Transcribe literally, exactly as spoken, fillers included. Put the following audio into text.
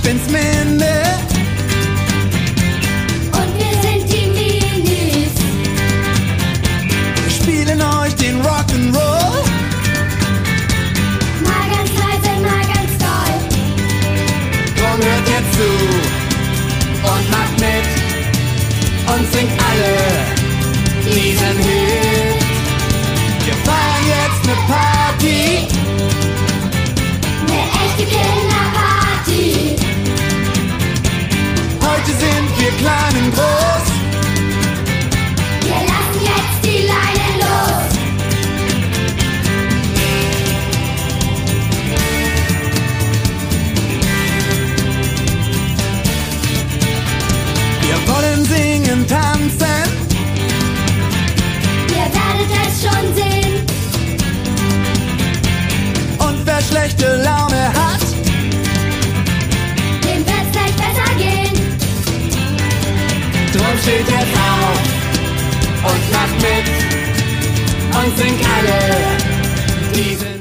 ins Minde. Und wir sind die Minis. Wir spielen euch den Rock'n'Roll. Mal ganz leise, mal ganz doll. Drum hört jetzt zu und macht mit und singt alle diesen Hit. Wir feiern jetzt ne Party, Ne echte Kinderparty. heute sind wir klein und groß. Wir lassen jetzt die Leine los. Wir wollen singen, tanzen, Ihr werdet es schon sehen. und wer schlechte Laune hat, Dem wird's gleich besser gehen. drum steht jetzt auf und macht mit und singt alle diesen